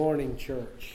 Morning, church.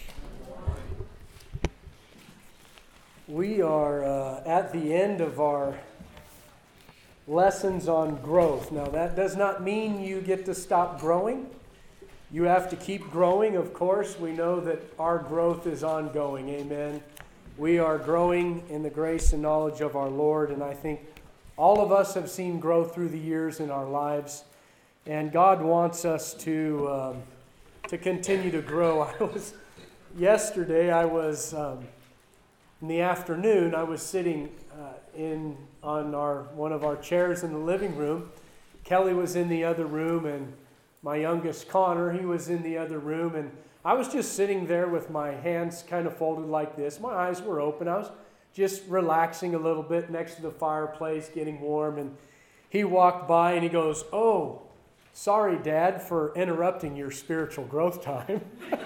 We are at the end of our lessons on growth. Now, that does not mean you get to stop growing. You have to keep growing, of course. We know that our growth is ongoing. Amen. We are growing in the grace and knowledge of our Lord, and I think all of us have seen growth through the years in our lives, and God wants us to continue to grow. Yesterday I was in the afternoon. I was sitting on one of our chairs in the living room. Kelly was in the other room, and my youngest Connor, he was in the other room, and I was just sitting there with my hands kind of folded like this. My eyes were open. I was just relaxing a little bit next to the fireplace, getting warm, and he walked by and he goes, "Oh, sorry, Dad, for interrupting your spiritual growth time."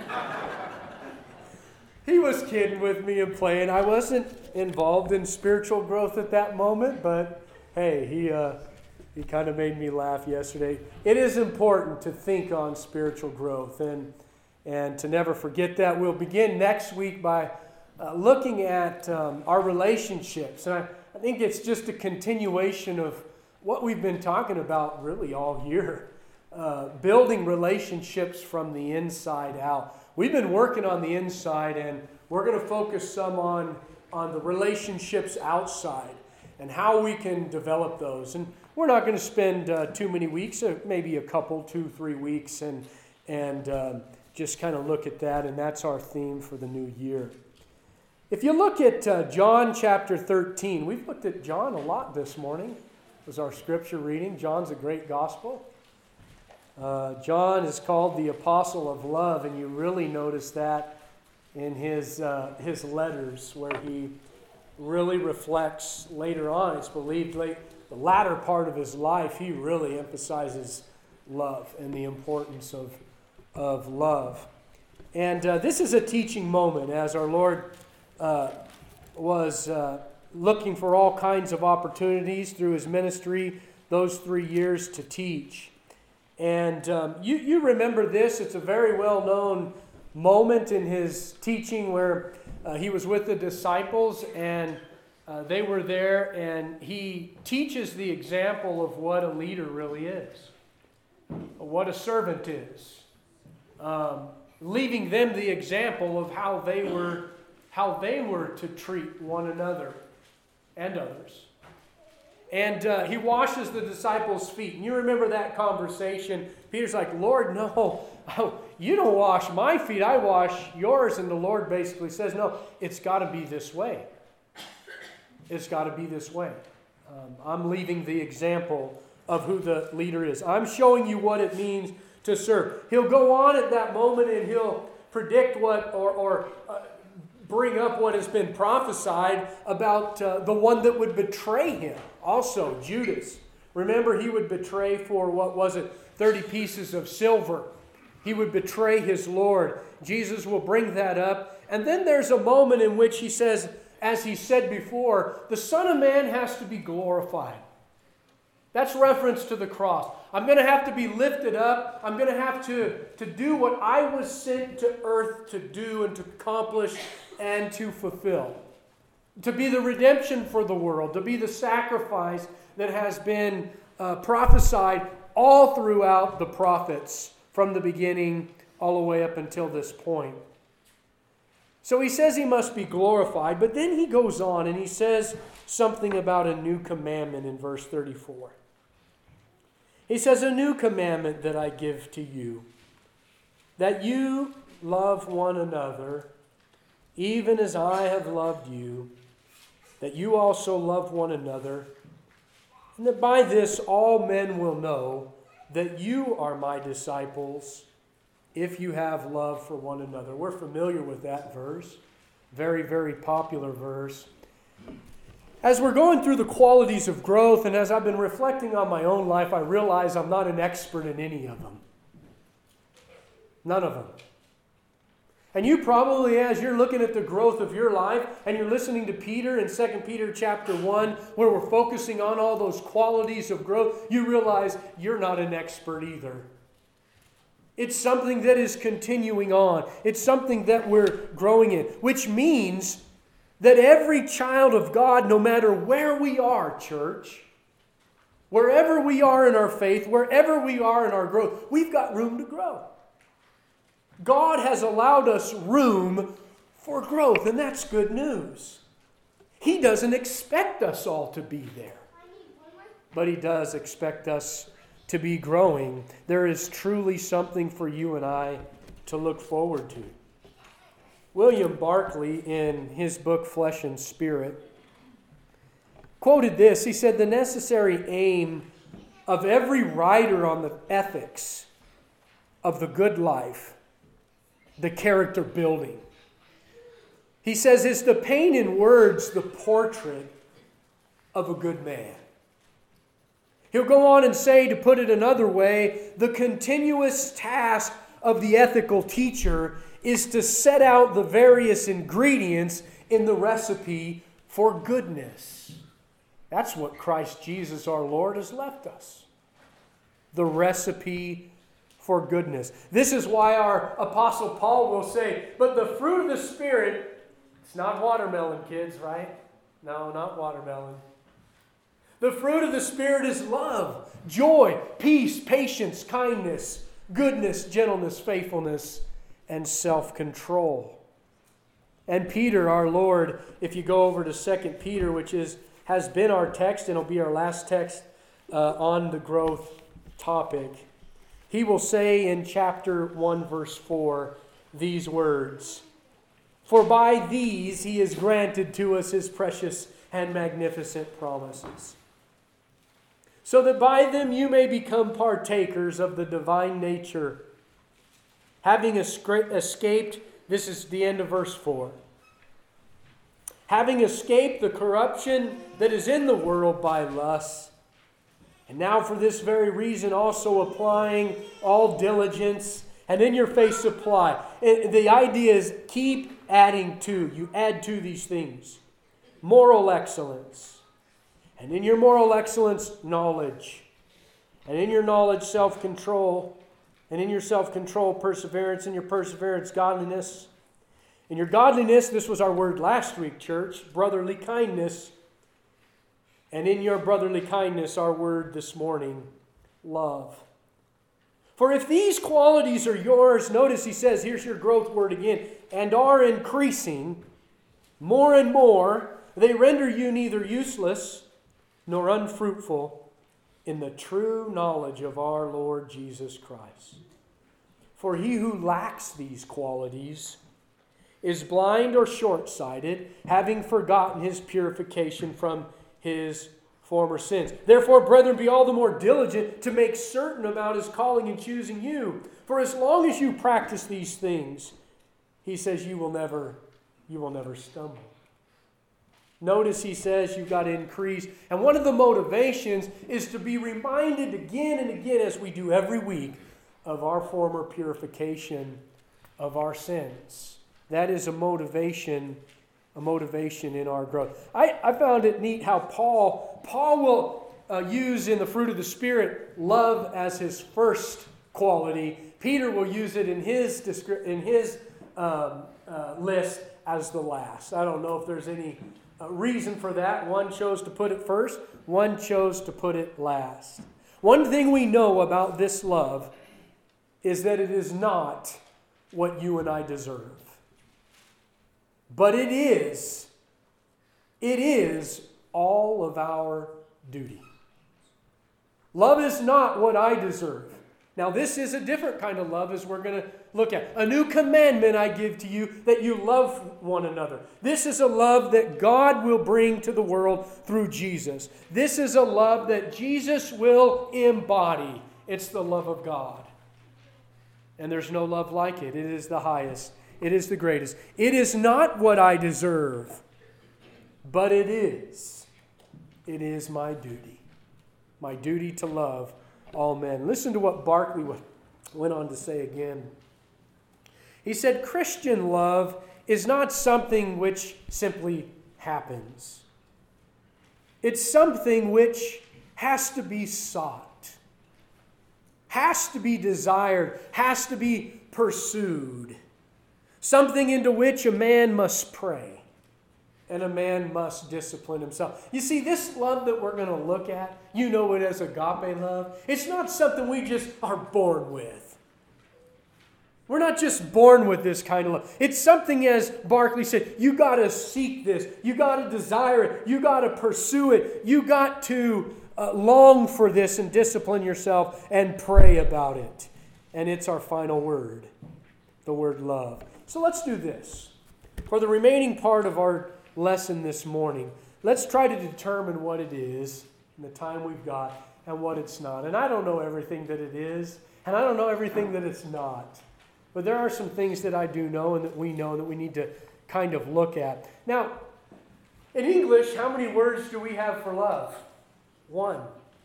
He was kidding with me and playing. I wasn't involved in spiritual growth at that moment, but hey, he kind of made me laugh yesterday. It is important to think on spiritual growth and to never forget that. We'll begin next week by looking at our relationships. And I think it's just a continuation of what we've been talking about really all year. Building relationships from the inside out. We've been working on the inside, and we're going to focus some on the relationships outside and how we can develop those. And we're not going to spend too many weeks, maybe a couple, 2-3 weeks, and just kind of look at that, and that's our theme for the new year. If you look at John chapter 13, we've looked at John a lot this morning. It was our scripture reading. John's a great gospel. John is called the apostle of love, and you really notice that in his letters, where he really reflects later on. It's believed the latter part of his life, he really emphasizes love and the importance of love. And this is a teaching moment, as our Lord was looking for all kinds of opportunities through his ministry those 3 years to teach. And you remember this. It's a very well-known moment in his teaching where he was with the disciples, and they were there, and he teaches the example of what a leader really is, what a servant is, leaving them the example of how they were to treat one another and others. And he washes the disciples' feet. And you remember that conversation. Peter's like, "Lord, no, you don't wash my feet. I wash yours." And the Lord basically says, "No, it's got to be this way. It's got to be this way. I'm leaving the example of who the leader is. I'm showing you what it means to serve." He'll go on at that moment and he'll predict what or bring up what has been prophesied about the one that would betray him. Also, Judas. Remember, he would betray for, 30 pieces of silver. He would betray his Lord. Jesus will bring that up. And then there's a moment in which he says, as he said before, the Son of Man has to be glorified. That's reference to the cross. I'm going to have to be lifted up. I'm going to have to do what I was sent to earth to do and to accomplish and to fulfill. To be the redemption for the world. To be the sacrifice that has been prophesied all throughout the prophets from the beginning all the way up until this point. So he says he must be glorified, but then he goes on and he says something about a new commandment in verse 34. He says, "A new commandment that I give to you, that you love one another, even as I have loved you, that you also love one another, and that by this all men will know that you are my disciples, if you have love for one another." We're familiar with that verse. Very, very popular verse. As we're going through the qualities of growth, and as I've been reflecting on my own life, I realize I'm not an expert in any of them. None of them. And you probably, as you're looking at the growth of your life, and you're listening to Peter in 2 Peter chapter 1, where we're focusing on all those qualities of growth, you realize you're not an expert either. It's something that is continuing on. It's something that we're growing in, which means that every child of God, no matter where we are, church, wherever we are in our faith, wherever we are in our growth, we've got room to grow. God has allowed us room for growth, and that's good news. He doesn't expect us all to be there, but He does expect us to be growing. There is truly something for you and I to look forward to. William Barclay, in his book Flesh and Spirit, quoted this. He said, "The necessary aim of every writer on the ethics of the good life, the character building," he says, "is to paint in words the portrait of a good man." He'll go on and say, to put it another way, the continuous task of the ethical teacher is to set out the various ingredients in the recipe for goodness. That's what Christ Jesus our Lord has left us. The recipe for goodness. This is why our Apostle Paul will say, but the fruit of the Spirit, it's not watermelon, kids, right? No, not watermelon. The fruit of the Spirit is love, joy, peace, patience, kindness, goodness, gentleness, faithfulness, and self-control. And Peter, our Lord, if you go over to 2 Peter, which has been our text and will be our last text on the growth topic, he will say in chapter 1, verse 4, these words, "For by these He has granted to us His precious and magnificent promises, so that by them you may become partakers of the divine nature, having escaped," this is the end of verse 4, "having escaped the corruption that is in the world by lust, and now for this very reason also applying all diligence," and in your face supply. The idea is keep adding to. You add to these things. Moral excellence. And in your moral excellence, knowledge. And in your knowledge, self-control. And in your self-control, perseverance. In your perseverance, godliness. In your godliness, this was our word last week, church, brotherly kindness. And in your brotherly kindness, our word this morning, love. For if these qualities are yours, notice he says, here's your growth word again, and are increasing more and more, they render you neither useless nor unfruitful in the true knowledge of our Lord Jesus Christ. For he who lacks these qualities is blind or short-sighted, having forgotten his purification from his former sins. Therefore, brethren, be all the more diligent to make certain about His calling and choosing you. For as long as you practice these things, he says, you will never stumble. Notice he says you've got to increase. And one of the motivations is to be reminded again and again, as we do every week, of our former purification of our sins. That is a motivation in our growth. I found it neat how Paul will use in the fruit of the Spirit love as his first quality. Peter will use it in his list as the last. I don't know if there's any reason for that. One chose to put it first, one chose to put it last. One thing we know about this love is that it is not what you and I deserve. But it is all of our duty. Love is not what I deserve. Now, this is a different kind of love as we're going to look at. A new commandment I give to you, that you love one another. This is a love that God will bring to the world through Jesus. This is a love that Jesus will embody. It's the love of God. And there's no love like it. It is the highest. It is the greatest. It is not what I deserve, but it is. It is my duty. My duty to love all men. Listen to what Barclay went on to say again. He said, Christian love is not something which simply happens. It's something which has to be sought. has to be desired, has to be pursued. Something into which a man must pray and a man must discipline himself. You see, this love that we're going to look at, you know it as agape love. It's not something we just are born with. We're not just born with this kind of love. It's something, as Barclay said, you got to seek this. You got to desire it. You got to pursue it. You got to long for this and discipline yourself and pray about it. And it's our final word, the word love. So let's do this. For the remaining part of our lesson this morning, let's try to determine what it is in the time we've got and what it's not. And I don't know everything that it is, and I don't know everything that it's not. But there are some things that I do know and that we know that we need to kind of look at. Now, in English, how many words do we have for love? 1.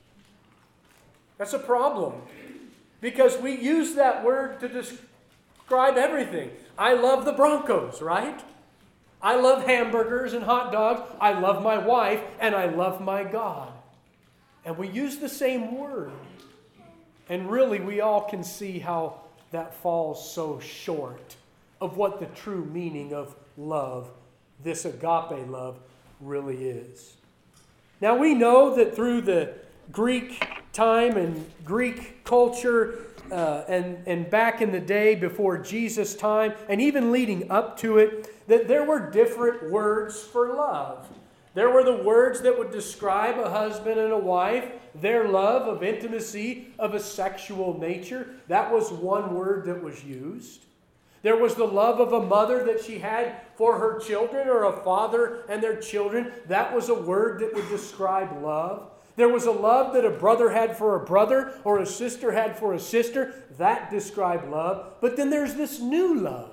That's a problem. Because we use that word to describe everything. I love the Broncos, right? I love hamburgers and hot dogs. I love my wife and I love my God. And we use the same word. And really, we all can see how that falls so short of what the true meaning of love, this agape love, really is. Now we know that through the Greek time and Greek culture and back in the day before Jesus' time and even leading up to it, that there were different words for love. There were the words that would describe a husband and a wife, their love of intimacy of a sexual nature. That was one word that was used. There was the love of a mother that she had for her children, or a father and their children. That was a word that would describe love. There was a love that a brother had for a brother or a sister had for a sister. That described love. But then there's this new love.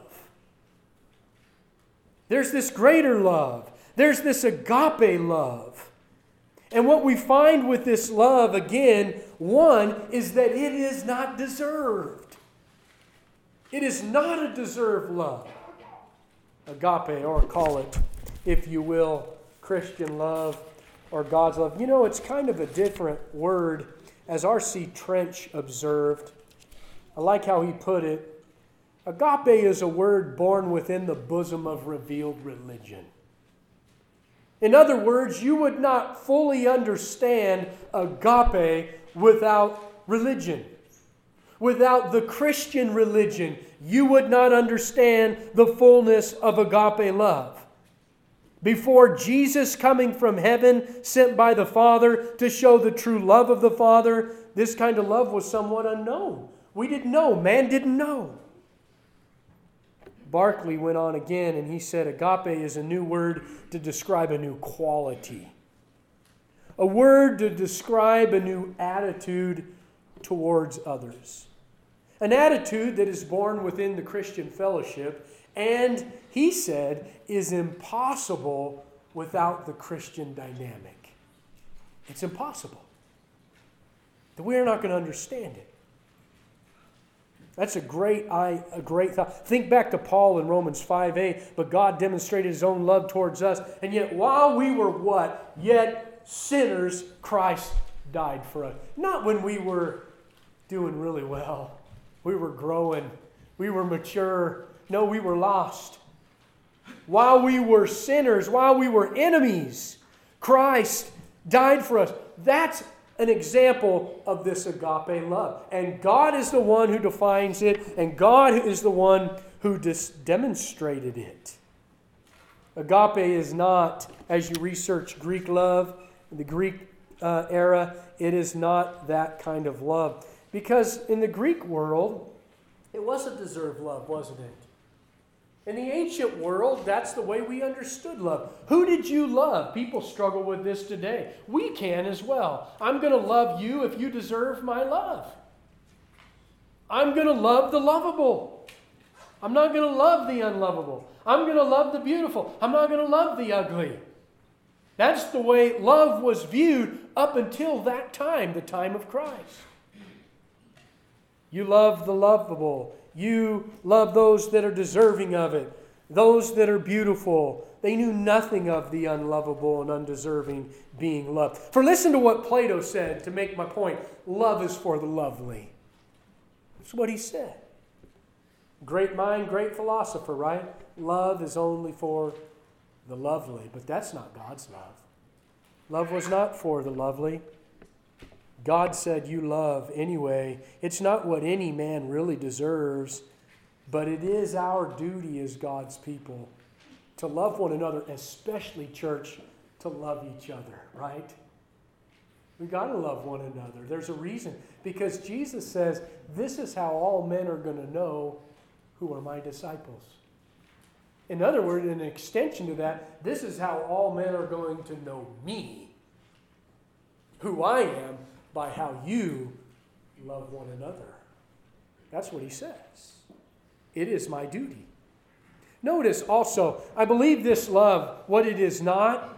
There's this greater love. There's this agape love. And what we find with this love, again, one, is that it is not deserved. It is not a deserved love. Agape, or call it, if you will, Christian love or God's love. You know, it's kind of a different word, as R.C. Trench observed. I like how he put it. Agape is a word born within the bosom of revealed religion. In other words, you would not fully understand agape without religion. Without the Christian religion, you would not understand the fullness of agape love. Before Jesus coming from heaven, sent by the Father to show the true love of the Father, this kind of love was somewhat unknown. We didn't know. Man didn't know. Barclay went on again and he said, agape is a new word to describe a new quality. A word to describe a new attitude towards others. An attitude that is born within the Christian fellowship and, he said, is impossible without the Christian dynamic. It's impossible. We're not going to understand it. That's a great thought. Think back to Paul in Romans 5:8. But God demonstrated His own love towards us. And yet while we were what? Yet sinners, Christ died for us. Not when we were doing really well. We were growing. We were mature. No, we were lost. While we were sinners, while we were enemies, Christ died for us. That's an example of this agape love. And God is the one who defines it, and God is the one who demonstrated it. Agape is not, as you research Greek love, the Greek era, it is not that kind of love. Because in the Greek world, it wasn't deserved love, wasn't it? In the ancient world, that's the way we understood love. Who did you love? People struggle with this today. We can as well. I'm going to love you if you deserve my love. I'm going to love the lovable. I'm not going to love the unlovable. I'm going to love the beautiful. I'm not going to love the ugly. That's the way love was viewed up until that time, the time of Christ. You love the lovable. You love those that are deserving of it, those that are beautiful. They knew nothing of the unlovable and undeserving being loved. For listen to what Plato said to make my point. Love is for the lovely. That's what he said. Great mind, great philosopher, right? Love is only for the lovely, but that's not God's love. Love was not for the lovely. God said you love anyway. It's not what any man really deserves, but it is our duty as God's people to love one another, especially, church, to love each other, right? We got to love one another. There's a reason. Because Jesus says, this is how all men are going to know who are my disciples. In other words, an extension to that, this is how all men are going to know me, who I am, by how you love one another. That's what he says. It is my duty. Notice also, I believe this love, what it is not,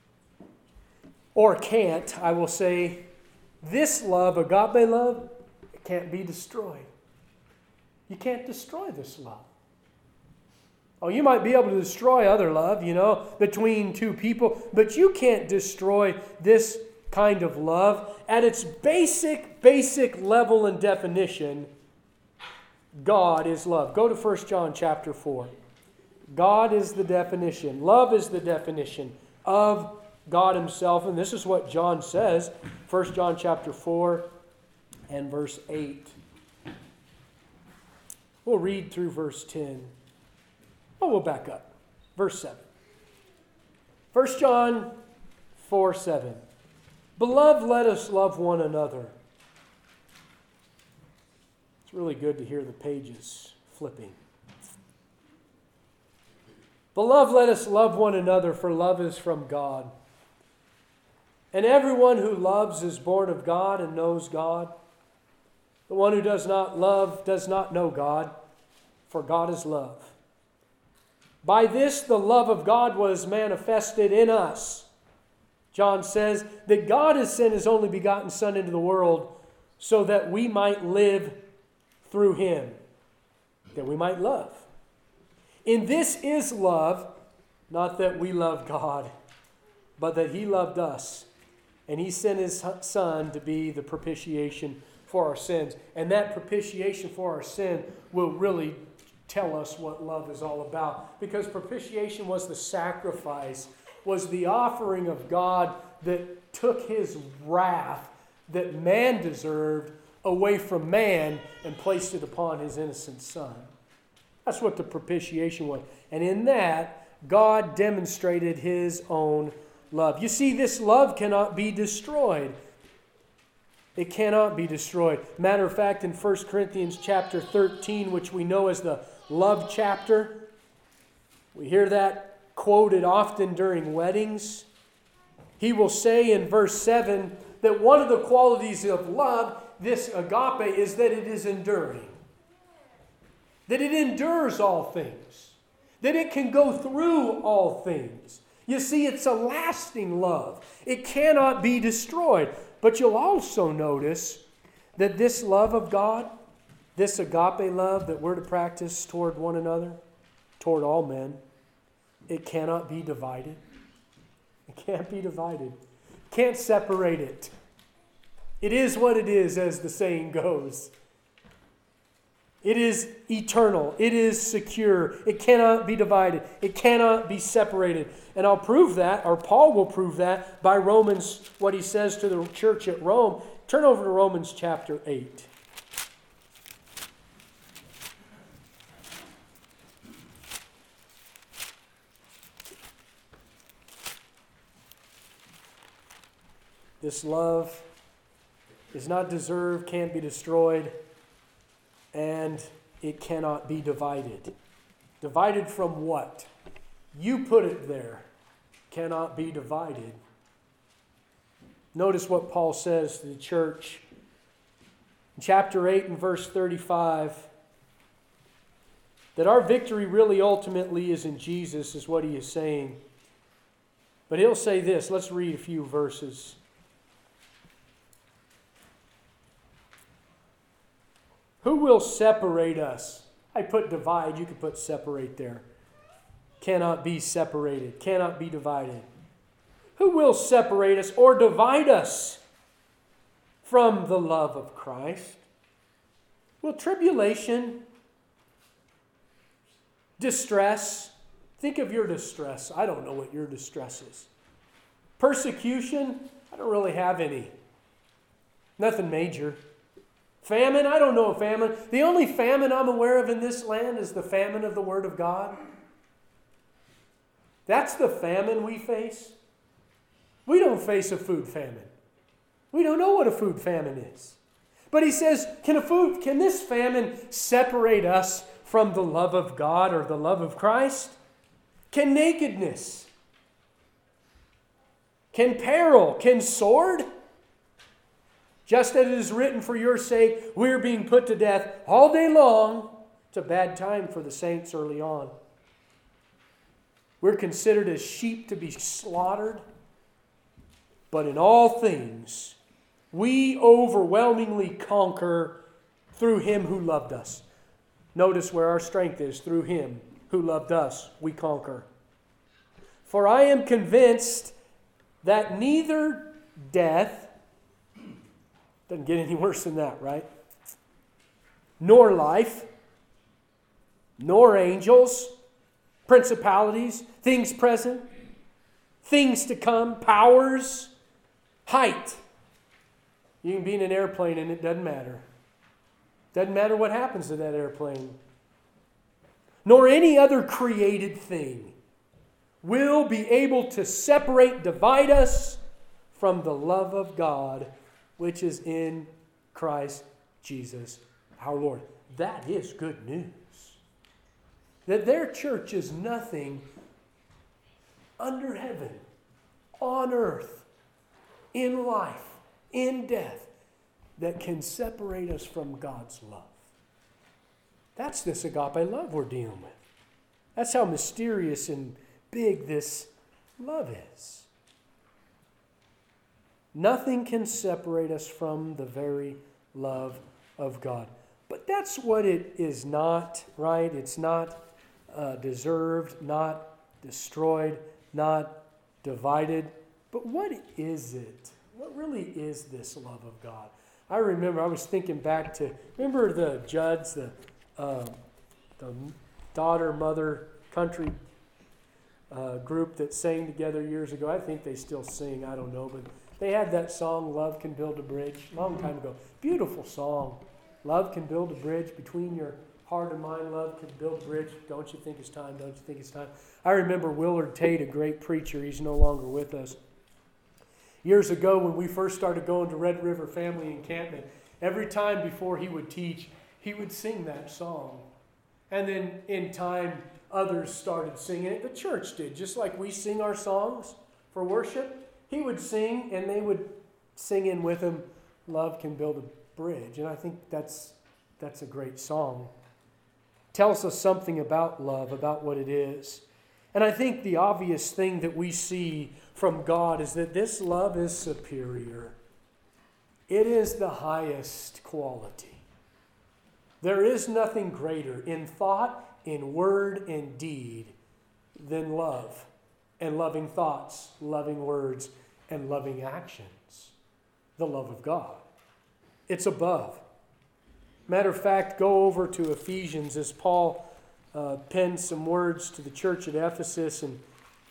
or can't, I will say, this love, agape love, it can't be destroyed. You can't destroy this love. Oh, you might be able to destroy other love, between two people, but you can't destroy this kind of love. At its basic level and definition, God is love. Go to 1 John chapter 4. God is the definition. Love is the definition of God himself. And this is what John says. 1 John chapter 4 and verse 8. We'll read through verse 10. We'll back up. Verse 7. 1 John 4, 7. Beloved, let us love one another. It's really good to hear the pages flipping. Beloved, let us love one another, for love is from God. And everyone who loves is born of God and knows God. The one who does not love does not know God, for God is love. By this the love of God was manifested in us. John says that God has sent his only begotten Son into the world so that we might live through him, that we might love. In this is love, not that we love God, but that he loved us. And he sent his Son to be the propitiation for our sins. And that propitiation for our sin will really tell us what love is all about. Because propitiation was the sacrifice, was the offering of God that took his wrath that man deserved away from man and placed it upon his innocent Son. That's what the propitiation was. And in that, God demonstrated his own love. You see, this love cannot be destroyed. It cannot be destroyed. Matter of fact, in 1 Corinthians chapter 13, which we know as the love chapter, we hear that quoted often during weddings. He will say in verse 7 that one of the qualities of love, this agape, is that it is enduring. That it endures all things. That it can go through all things. You see, it's a lasting love. It cannot be destroyed. But you'll also notice that this love of God, this agape love that we're to practice toward one another, toward all men, it cannot be divided. It can't be divided. Can't separate it. It is what it is, as the saying goes. It is eternal. It is secure. It cannot be divided. It cannot be separated. And I'll prove that, or Paul will prove that, by Romans, what he says to the church at Rome. Turn over to Romans chapter 8. This love is not deserved, can't be destroyed, and it cannot be divided. Divided from what? You put it there. Cannot be divided. Notice what Paul says to the church. In chapter 8 and verse 35, that our victory really ultimately is in Jesus, is what he is saying. But he'll say this. Let's read a few verses. Who will separate us? I put divide, you could put separate there. Cannot be separated, cannot be divided. Who will separate us or divide us from the love of Christ? Well, tribulation, distress. Think of your distress. I don't know what your distress is. Persecution, I don't really have any. Nothing major. Famine, I don't know a famine. The only famine I'm aware of in this land is the famine of the Word of God. That's the famine we face. We don't face a food famine. We don't know what a food famine is. But he says, can this famine separate us from the love of God or the love of Christ? Can nakedness? Can peril? Can sword? Just as it is written, for your sake, we are being put to death all day long. It's a bad time for the saints early on. We're considered as sheep to be slaughtered. But in all things, we overwhelmingly conquer through Him who loved us. Notice where our strength is. Through Him who loved us, we conquer. For I am convinced that neither death, doesn't get any worse than that, right? Nor life, nor angels, principalities, things present, things to come, powers, height. You can be in an airplane and it doesn't matter. Doesn't matter what happens to that airplane. Nor any other created thing will be able to separate, divide us from the love of God, which is in Christ Jesus our Lord. That is good news. That their church is nothing under heaven, on earth, in life, in death, that can separate us from God's love. That's this agape love we're dealing with. That's how mysterious and big this love is. Nothing can separate us from the very love of God. But that's what it is not, right? It's not deserved, not destroyed, not divided. But what is it? What really is this love of God? I remember, I was thinking back to, remember the Judds, the daughter, mother, country group that sang together years ago. I think they still sing, I don't know, but they had that song, Love Can Build a Bridge, a long time ago. Beautiful song. Love can build a bridge between your heart and mind. Love can build a bridge. Don't you think it's time? Don't you think it's time? I remember Willard Tate, a great preacher. He's no longer with us. Years ago, when we first started going to Red River Family Encampment, every time before he would teach, he would sing that song. And then in time, others started singing it. The church did, just like we sing our songs for worship. He would sing, and they would sing in with him, Love Can Build a Bridge. And I think that's a great song. Tells us something about love, about what it is. And I think the obvious thing that we see from God is that this love is superior. It is the highest quality. There is nothing greater in thought, in word, and deed than love. And loving thoughts, loving words, and loving actions. The love of God. It's above. Matter of fact, go over to Ephesians as Paul penned some words to the church at Ephesus, and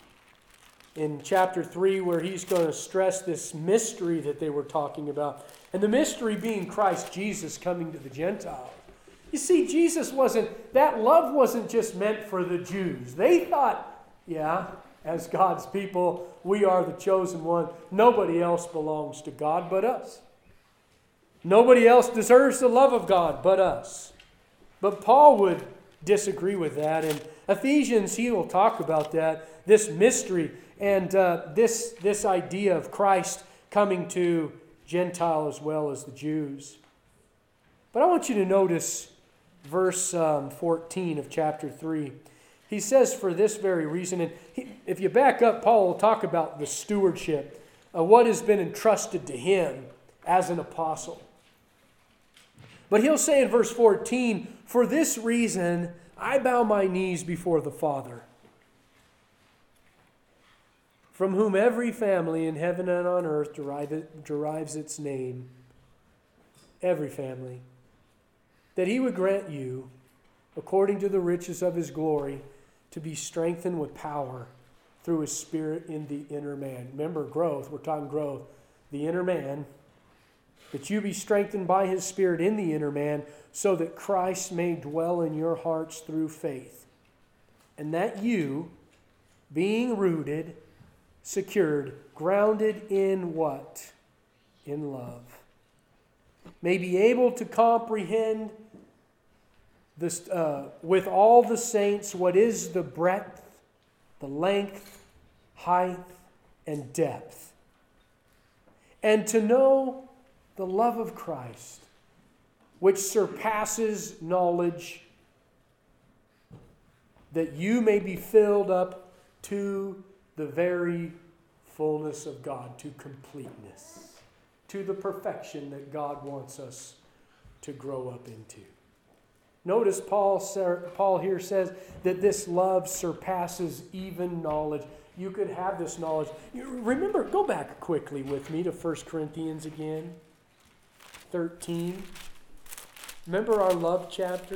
in chapter 3 where he's going to stress this mystery that they were talking about. And the mystery being Christ Jesus coming to the Gentiles. You see, that love wasn't just meant for the Jews. They thought, yeah, as God's people, we are the chosen one. Nobody else belongs to God but us. Nobody else deserves the love of God but us. But Paul would disagree with that. In Ephesians, he will talk about that, this mystery, and this idea of Christ coming to Gentile as well as the Jews. But I want you to notice verse 14 of chapter 3. He says, for this very reason, and if you back up, Paul will talk about the stewardship, what has been entrusted to him as an apostle. But he'll say in verse 14, for this reason I bow my knees before the Father, from whom every family in heaven and on earth derives its name. Every family. that He would grant you, according to the riches of His glory, to be strengthened with power through His Spirit in the inner man. Remember, growth, we're talking growth. The inner man, that you be strengthened by His Spirit in the inner man, so that Christ may dwell in your hearts through faith. And that you, being rooted, secured, grounded in what? In love, may be able to comprehend this, with all the saints what is the breadth, the length, height, and depth, and to know the love of Christ, which surpasses knowledge, that you may be filled up to the very fullness of God, to completeness, to the perfection that God wants us to grow up into. Notice Paul here says that this love surpasses even knowledge. You could have this knowledge. Remember, go back quickly with me to 1 Corinthians again, 13. Remember our love chapter?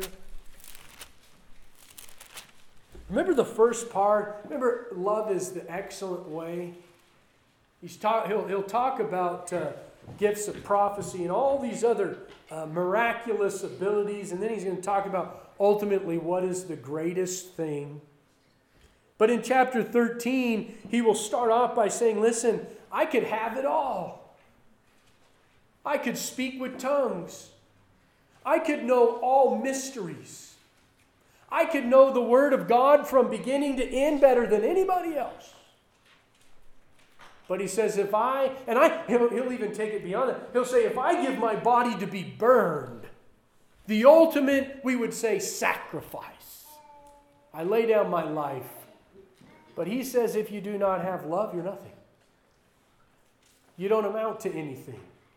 Remember the first part? Remember, love is the excellent way. He'll talk about gifts of prophecy and all these other miraculous abilities, and then he's going to talk about ultimately what is the greatest thing. But in chapter 13, he will start off by saying, listen, I could have it all. I could speak with tongues. I could know all mysteries. I could know the Word of God from beginning to end better than anybody else. But he says, he'll even take it beyond that. He'll say, if I give my body to be burned, the ultimate, we would say, sacrifice. I lay down my life. But he says, if you do not have love, you're nothing. You don't amount to anything.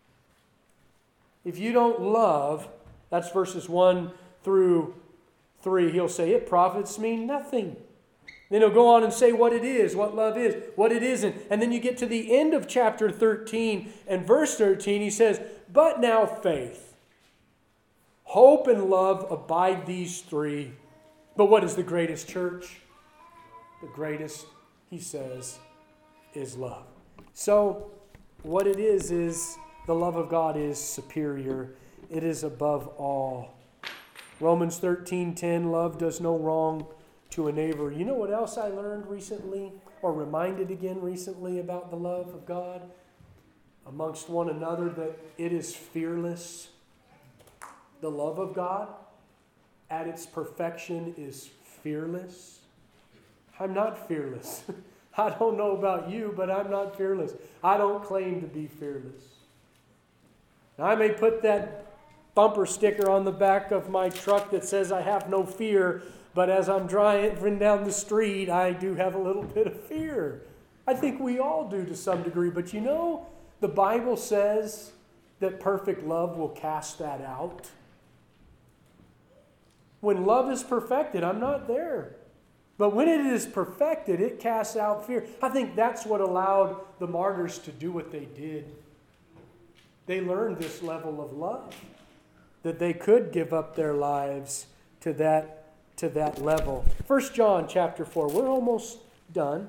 If you don't love, that's verses 1 through 3, he'll say, it profits me nothing. Then he'll go on and say what it is, what love is, what it isn't. And then you get to the end of chapter 13 and verse 13, he says, but now faith, hope, and love abide these three. But what is the greatest, church? The greatest, he says, is love. So what it is the love of God is superior. It is above all. Romans 13:10, love does no wrong to a neighbor. You know what else I learned recently, or reminded again recently about the love of God amongst one another? That it is fearless. The love of God at its perfection is fearless. I'm not fearless. I don't know about you, but I'm not fearless. I don't claim to be fearless. Now, I may put that bumper sticker on the back of my truck that says I have no fear, but as I'm driving down the street, I do have a little bit of fear. I think we all do to some degree, but you know, the Bible says that perfect love will cast that out. When love is perfected, I'm not there. But when it is perfected, it casts out fear. I think that's what allowed the martyrs to do what they did. They learned this level of love, that they could give up their lives to that level. 1 John chapter 4. We're almost done.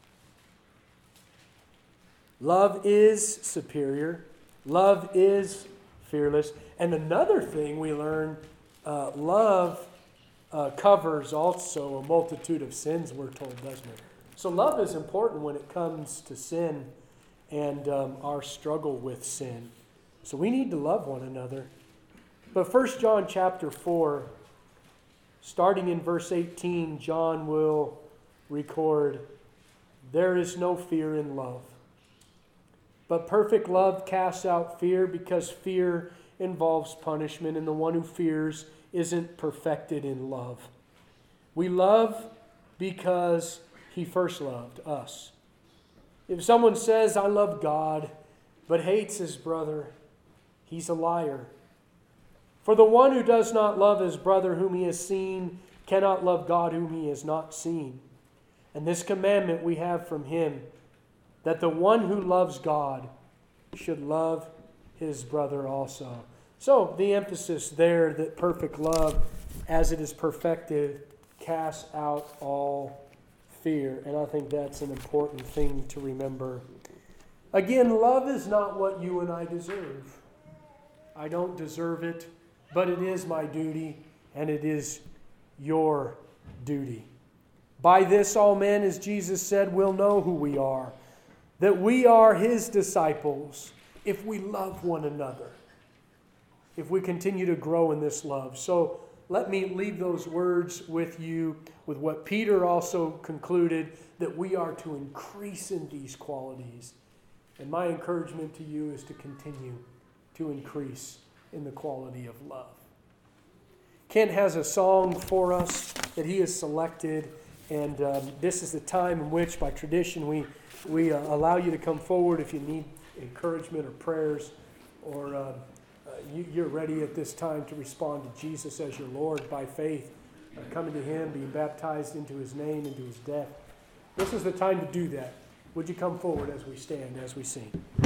Love is superior. Love is fearless. And another thing we learn, love covers also a multitude of sins, we're told, doesn't it? So love is important when it comes to sin and our struggle with sin. So we need to love one another. But 1 John chapter 4, starting in verse 18, John will record, there is no fear in love. But perfect love casts out fear, because fear involves punishment, and the one who fears isn't perfected in love. We love because he first loved us. If someone says, I love God, but hates his brother, he's a liar. For the one who does not love his brother whom he has seen cannot love God whom he has not seen. And this commandment we have from him, that the one who loves God should love his brother also. So the emphasis there that perfect love, as it is perfected, casts out all fear. And I think that's an important thing to remember. Again, love is not what you and I deserve. I don't deserve it, but it is my duty, and it is your duty. By this all men, as Jesus said, will know who we are, that we are His disciples if we love one another, if we continue to grow in this love. So let me leave those words with you, with what Peter also concluded, that we are to increase in these qualities. And my encouragement to you is to continue to increase in the quality of love. Kent has a song for us that he has selected, and this is the time in which, by tradition, we allow you to come forward if you need encouragement or prayers, or you're ready at this time to respond to Jesus as your Lord by faith, coming to Him, being baptized into His name, into His death. This is the time to do that. Would you come forward as we stand, as we sing?